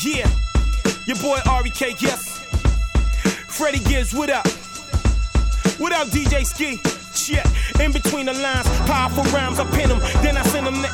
Yeah, your boy R.E.K. yes. Freddie Gibbs, what up? What up, DJ Ski? Shit, in between the lines, powerful rhymes, I pin them, then I send them to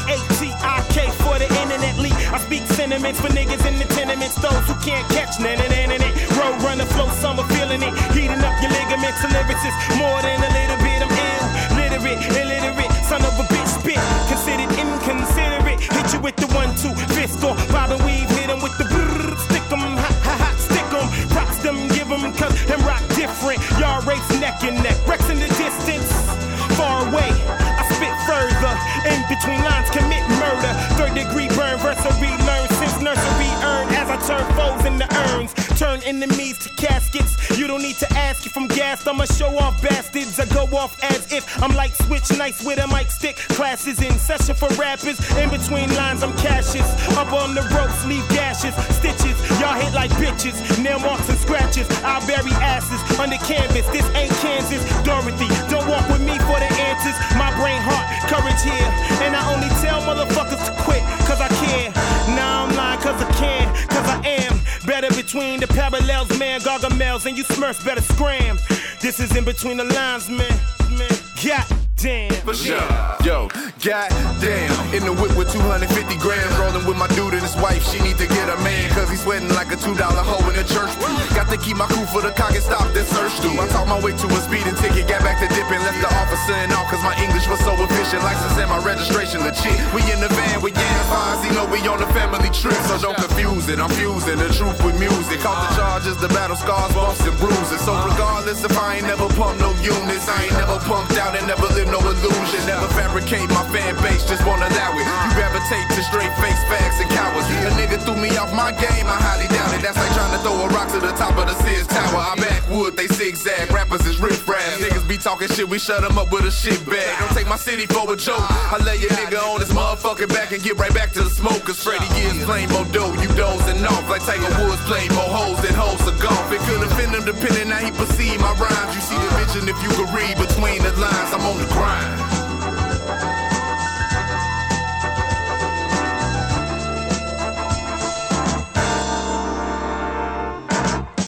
STATIK for the internet leak. I speak sentiments for niggas in the tenements, those who can't catch none. Road runner flow, summer feeling it, heating up your ligaments and lyricists. More than a little bit, I'm ill, literate, illiterate, son of a bitch spit, considered inconsiderate. Hit you with the 1-2 fist or bobbin' weave, hit him with the brrrr, stick 'em, ha, stick 'em, props them, give 'em, cause them rock different. Y'all race neck and neck, Rex in the distance, far away, I spit further, in between lines commit murder, 3rd degree burn, versary learn, since nursery earned, as I turn foes into urns, turn enemies to caskets, you don't need to ask if I'm gassed, I'ma show off bastards, I go off as if I'm like Switch Nice with a mic stick, classes in session for rappers, in between lines I'm Cassius, up on the ropes, leave gashes, stitches, y'all hit like bitches, nail marks and scratches, I'll bury asses under canvas, this ain't Kansas, Dorothy, don't walk with me for the answers, my brain, heart, courage here, and I only tell motherfuckers to quit, cause I care, now I'm lying cause I can, cause I am, better between the parallels, man, Gargamels, and you smurfs better scram, this is in between the lines, man, goddamn. For sure. Yo, goddamn. In the whip with 250 grams. Rolling with my dude and his wife. She need to get a man. Cause he's sweating like a $2 hoe in a church pew. Got to keep my crew for the cock and stop this search through. I talked my way to a speeding ticket. Got back to dipping. Left the officer and off cause my English was so efficient. License and my registration legit. We in the van with Yams Vines. You know we on a family trip. So don't confuse it. I'm fusing the truth with music. Caught the charges, the battle scars, bumps and bruises. So regardless if I ain't never pumped no units. I ain't never pumped out and never lived no illusion. Never fabricate my fan base, just won't allow it. You gravitate to straight face facts and cowards. A nigga threw me off my game, I highly doubt it. That's like trying to throw a rock to the top of the Sears Tower. I backwood, they zigzag. Rappers is riff-raff. Niggas be talking shit, we shut them up with a shit bag. Don't take my city for a joke. I lay your nigga on his motherfucking back and get right back to the smoke. Cause Freddie Gibbs playing more dope, you dozing off. Like Tiger Woods playing more hoes than hoes of golf. It could offend him depending how he perceive my rhymes. You see the vision if you could read between the lines. I'm on the grind.